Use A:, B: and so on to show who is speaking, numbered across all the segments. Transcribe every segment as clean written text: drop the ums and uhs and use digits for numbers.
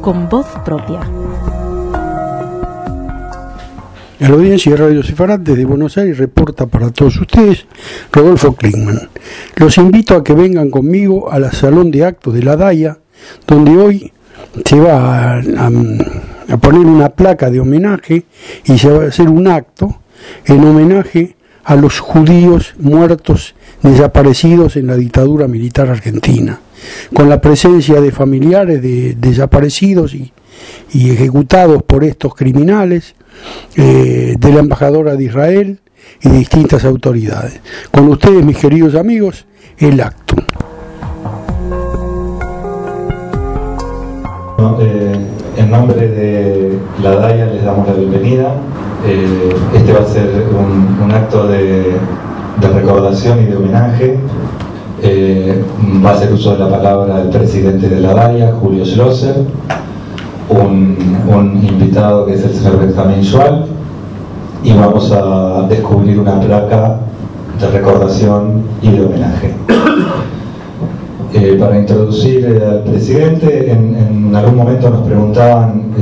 A: con voz propia.
B: A la audiencia de Radio Sefarad desde Buenos Aires reporta para todos ustedes Rodolfo Klinkmann. Los invito a que vengan conmigo al Salón de Actos de la DAIA, donde hoy se va a poner una placa de homenaje y se va a hacer un acto en homenaje a los judíos muertos, desaparecidos en la dictadura militar argentina, con la presencia de familiares de desaparecidos y ejecutados por estos criminales, de la embajadora de Israel y de distintas autoridades. Con ustedes, mis queridos amigos, el acto.
C: En nombre de la DAIA les damos la bienvenida. Este va a ser un acto de recordación y de homenaje. Va a hacer uso de la palabra el presidente de la DAIA, Julio Schlosser, un invitado que es el señor Benjamín Schwal, y vamos a descubrir una placa de recordación y de homenaje. Para introducir al presidente, en algún momento nos preguntaban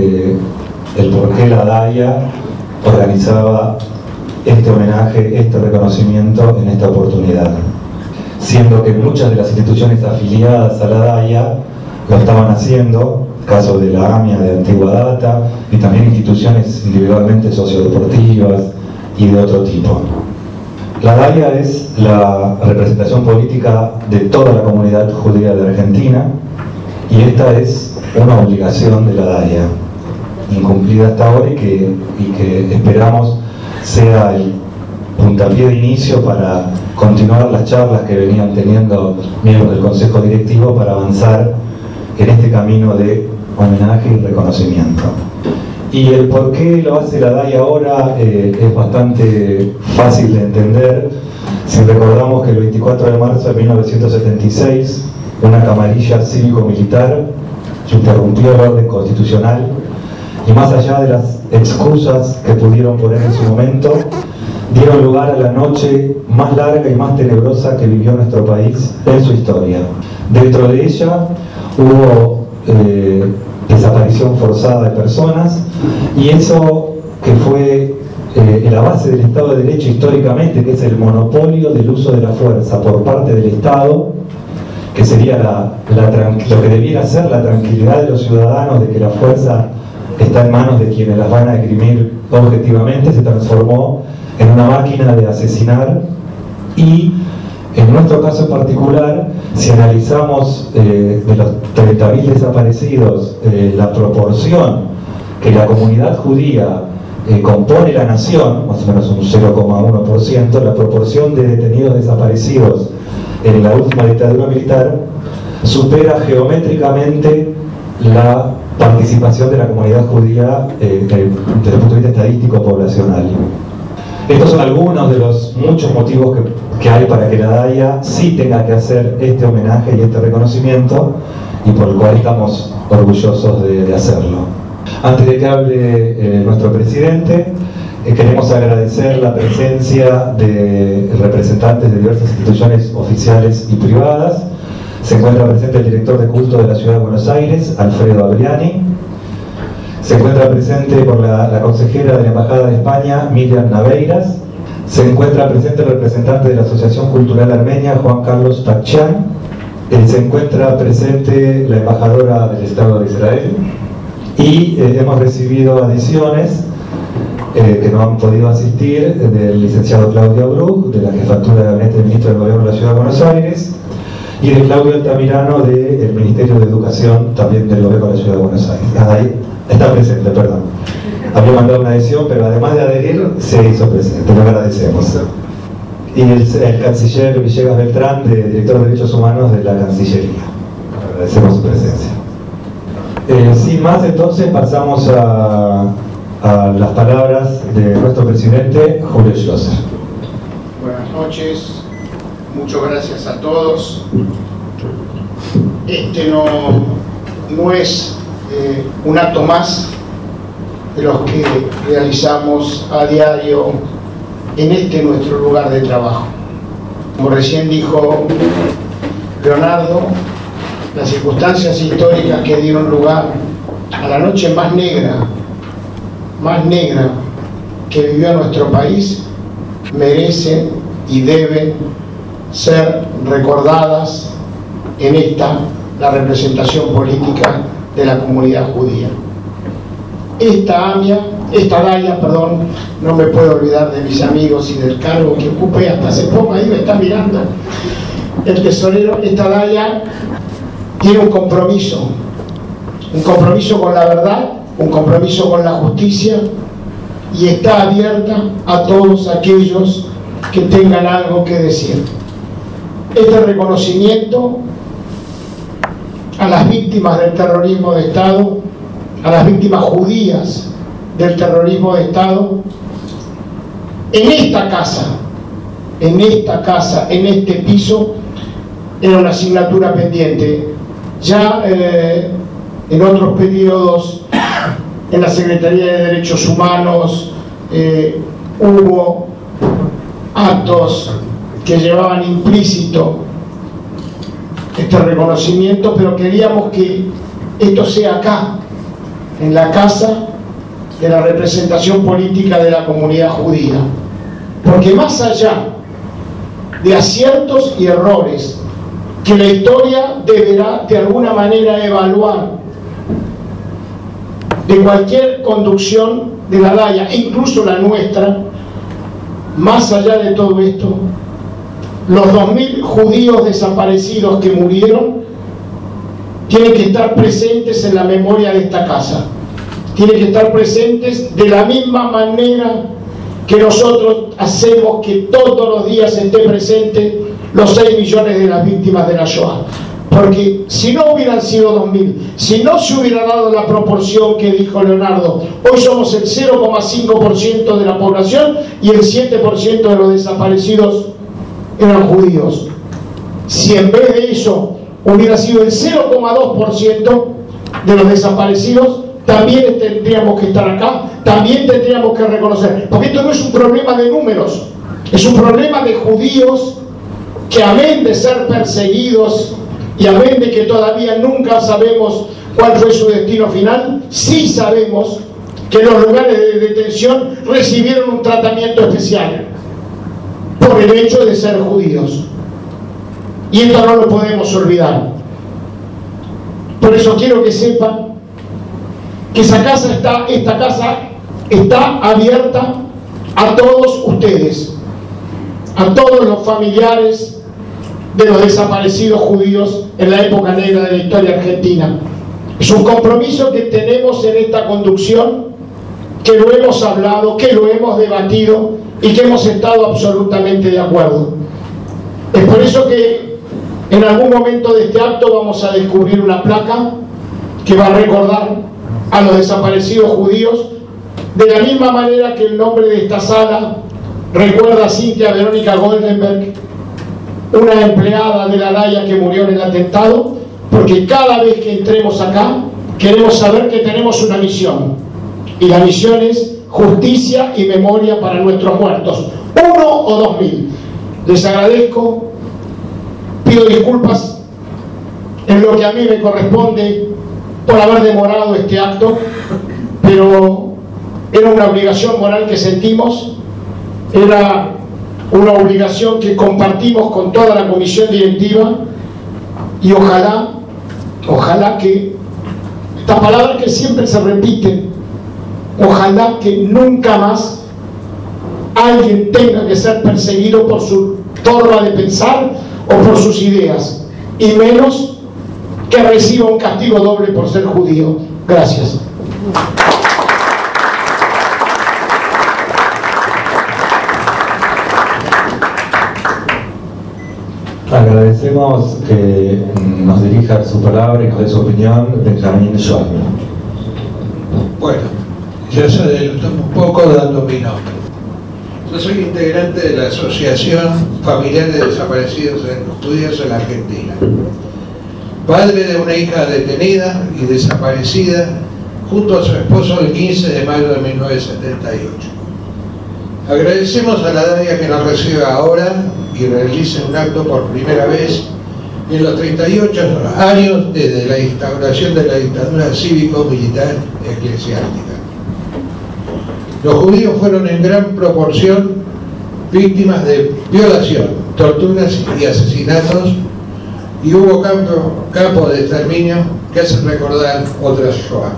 C: el por qué la DAIA organizaba este homenaje, este reconocimiento en esta oportunidad, siendo que muchas de las instituciones afiliadas a la DAIA lo estaban haciendo, caso de la AMIA de antigua data, y también instituciones individualmente sociodeportivas y de otro tipo. La DAIA es la representación política de toda la comunidad judía de Argentina, y esta es una obligación de la DAIA, incumplida hasta ahora, y que esperamos sea el puntapié de inicio para continuar las charlas que venían teniendo miembros del Consejo Directivo para avanzar en este camino de homenaje y reconocimiento. Y el por qué lo hace la DAIA ahora es bastante fácil de entender. Si recordamos que el 24 de marzo de 1976 una camarilla cívico-militar interrumpió el orden constitucional, y más allá de las excusas que pudieron poner en su momento, dieron lugar a la noche más larga y más tenebrosa que vivió nuestro país en su historia. Dentro de ella hubo desaparición forzada de personas, y eso que fue la base del Estado de Derecho históricamente, que es el monopolio del uso de la fuerza por parte del Estado, que sería lo que debiera ser la tranquilidad de los ciudadanos de que la fuerza está en manos de quienes las van a esgrimir objetivamente, se transformó en una máquina de asesinar. Y en nuestro caso en particular, si analizamos de los 30.000 desaparecidos, la proporción que la comunidad judía compone la nación, más o menos un 0,1%, la proporción de detenidos desaparecidos en la última dictadura militar supera geométricamente la participación de la comunidad judía desde el punto de vista estadístico poblacional. Estos son algunos de los muchos motivos que hay para que la DAIA sí tenga que hacer este homenaje y este reconocimiento, y por el cual estamos orgullosos de hacerlo. Antes de que hable nuestro presidente, queremos agradecer la presencia de representantes de diversas instituciones oficiales y privadas. Se encuentra presente el director de culto de la Ciudad de Buenos Aires, Alfredo Abriani. Se encuentra presente por la consejera de la Embajada de España, Miriam Naveiras. Se encuentra presente el representante de la Asociación Cultural Armenia, Juan Carlos Tachán. Se encuentra presente la embajadora del Estado de Israel. Y hemos recibido adiciones que no han podido asistir, del licenciado Claudio Bruch, de la Jefatura de Gabinete del Ministro del Gobierno de la Ciudad de Buenos Aires, y de Claudio Altamirano del Ministerio de Educación, también del Gobierno de la Ciudad de Buenos Aires. Ahí está presente, perdón. Había mandado una adhesión, pero además de adherir, se hizo presente. Lo agradecemos. Y el canciller Villegas Beltrán, director de Derechos Humanos de la Cancillería. Agradecemos su presencia. Sin más, entonces, pasamos a las palabras de nuestro presidente, Julio Schlosser.
D: Buenas noches, muchas gracias a todos. Este no es un acto más de los que realizamos a diario en este nuestro lugar de trabajo. Como recién dijo Leonardo, las circunstancias históricas que dieron lugar a la noche más negra que vivió nuestro país, merecen y deben ser recordadas en la representación política de la comunidad judía. Esta Daya, no me puedo olvidar de mis amigos y del cargo que ocupé hasta hace poco, ahí me está mirando el tesorero. Esta Daya tiene un compromiso con la verdad, un compromiso con la justicia, y está abierta a todos aquellos que tengan algo que decir. Este reconocimiento a las víctimas del terrorismo de Estado, a las víctimas judías del terrorismo de Estado, en esta casa, en este piso, era una asignatura pendiente. Ya en otros periodos, en la Secretaría de Derechos Humanos, hubo actos que llevaban implícito este reconocimiento, pero queríamos que esto sea acá, en la casa de la representación política de la comunidad judía, porque más allá de aciertos y errores que la historia deberá de alguna manera evaluar de cualquier conducción de la Daya, incluso la nuestra, más allá de todo esto, los 2.000 judíos desaparecidos que murieron tienen que estar presentes en la memoria de esta casa, tienen que estar presentes de la misma manera que nosotros hacemos que todos los días esté presente los 6 millones de las víctimas de la Shoah. Porque si no hubieran sido 2.000, si no se hubiera dado la proporción que dijo Leonardo, hoy somos el 0,5% de la población y el 7% de los desaparecidos eran judíos. Si en vez de eso hubiera sido el 0,2% de los desaparecidos, también tendríamos que estar acá, también tendríamos que reconocer, porque esto no es un problema de números, es un problema de judíos que, amén de ser perseguidos y amén de que todavía nunca sabemos cuál fue su destino final, sí sabemos que en los lugares de detención recibieron un tratamiento especial por el hecho de ser judíos, y esto no lo podemos olvidar. Por eso quiero que sepan que esta casa está abierta a todos ustedes, a todos los familiares de los desaparecidos judíos en la época negra de la historia argentina. Es un compromiso que tenemos en esta conducción, que lo hemos hablado, que lo hemos debatido y que hemos estado absolutamente de acuerdo. Es por eso que en algún momento de este acto vamos a descubrir una placa que va a recordar a los desaparecidos judíos, de la misma manera que el nombre de esta sala recuerda a Cynthia Verónica Goldenberg, una empleada de la Daya que murió en el atentado, porque cada vez que entremos acá queremos saber que tenemos una misión, y la misión es justicia y memoria para nuestros muertos, 1 o 2.000. Les agradezco, pido disculpas en lo que a mí me corresponde por haber demorado este acto, pero era una obligación moral que sentimos, era una obligación que compartimos con toda la comisión directiva, y ojalá que esta palabra que siempre se repite, ojalá que nunca más alguien tenga que ser perseguido por su forma de pensar o por sus ideas, y menos que reciba un castigo doble por ser judío. Gracias.
C: Agradecemos que nos dirija su palabra y nos dé su opinión Benjamín Schwab.
A: Bueno, yo se adelantó un poco dando mi nombre. Yo soy integrante de la Asociación Familiares de Desaparecidos Judíos en la Argentina. Padre de una hija detenida y desaparecida junto a su esposo el 15 de mayo de 1978. Agradecemos a la Daya que nos reciba ahora y realice un acto por primera vez en los 38 años desde la instauración de la dictadura cívico-militar eclesiástica. Los judíos fueron en gran proporción víctimas de violación, torturas y asesinatos, y hubo campos de exterminio que hacen recordar otras Shoah.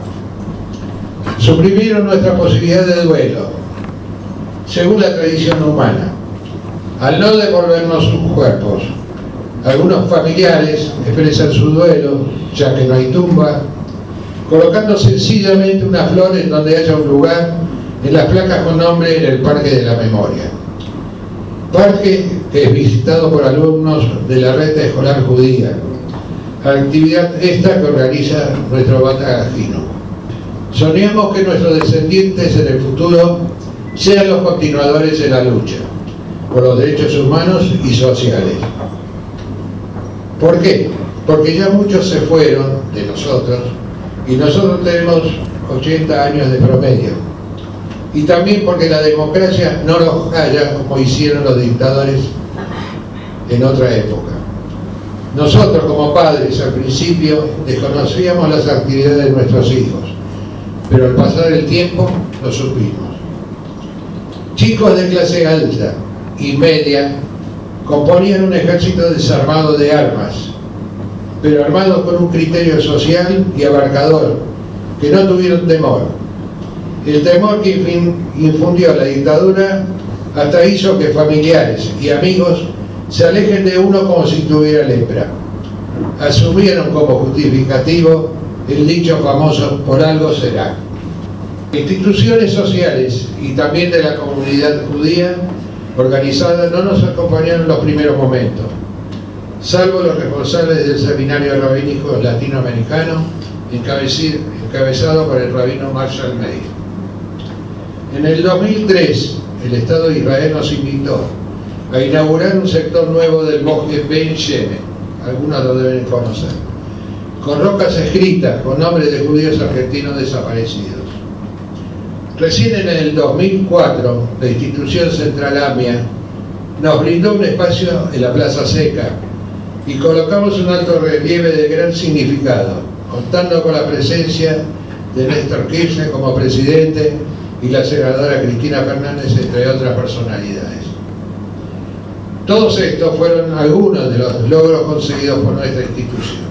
A: Suprimieron nuestra posibilidad de duelo, según la tradición humana, al no devolvernos sus cuerpos. Algunos familiares expresan su duelo, ya que no hay tumba, colocando sencillamente una flor en donde haya un lugar en las placas con nombre en el Parque de la Memoria. Parque que es visitado por alumnos de la red escolar judía, actividad esta que organiza nuestro batagajino. Soñamos que nuestros descendientes en el futuro sean los continuadores de la lucha por los derechos humanos y sociales. ¿Por qué? Porque ya muchos se fueron de nosotros y nosotros tenemos 80 años de promedio. Y también porque la democracia no los calla como hicieron los dictadores en otra época. Nosotros como padres al principio desconocíamos las actividades de nuestros hijos, pero al pasar el tiempo lo supimos. Chicos de clase alta y media componían un ejército desarmado de armas, pero armados con un criterio social y abarcador, que no tuvieron temor. El temor que infundió la dictadura hasta hizo que familiares y amigos se alejen de uno como si tuviera lepra. Asumieron como justificativo el dicho famoso "por algo será". Instituciones sociales y también de la comunidad judía organizada no nos acompañaron en los primeros momentos, salvo los responsables del Seminario Rabínico Latinoamericano, encabezado por el rabino Marshall Meir. En el 2003, el Estado de Israel nos invitó a inaugurar un sector nuevo del bosque Ben Shemen, algunos lo deben conocer, con rocas escritas con nombres de judíos argentinos desaparecidos. Recién en el 2004, la institución Central AMIA nos brindó un espacio en la Plaza Seca y colocamos un alto relieve de gran significado, contando con la presencia de Néstor Kirchner como presidente y la senadora Cristina Fernández, entre otras personalidades. Todos estos fueron algunos de los logros conseguidos por nuestra institución.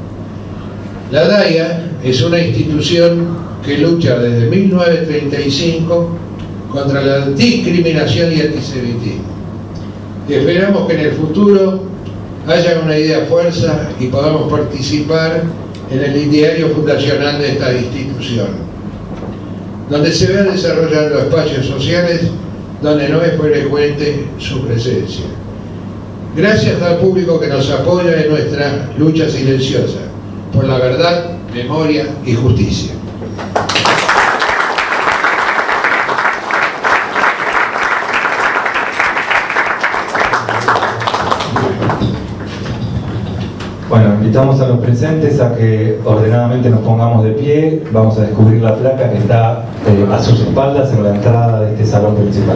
A: La DAIA es una institución que lucha desde 1935 contra la discriminación y antisemitismo. Esperamos que en el futuro haya una idea fuerza y podamos participar en el ideario fundacional de esta institución, donde se vean desarrollando espacios sociales donde no es frecuente su presencia. Gracias al público que nos apoya en nuestra lucha silenciosa por la verdad, memoria y justicia.
C: Bueno, invitamos a los presentes a que ordenadamente nos pongamos de pie. Vamos a descubrir la placa que está a sus espaldas en la entrada de este salón principal.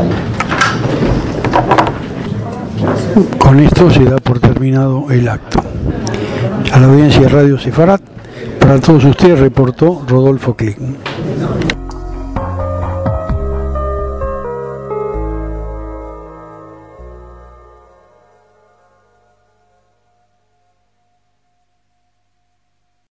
B: Con esto se da por terminado el acto. A la audiencia de Radio Sefarat, para todos ustedes reportó Rodolfo Klickman.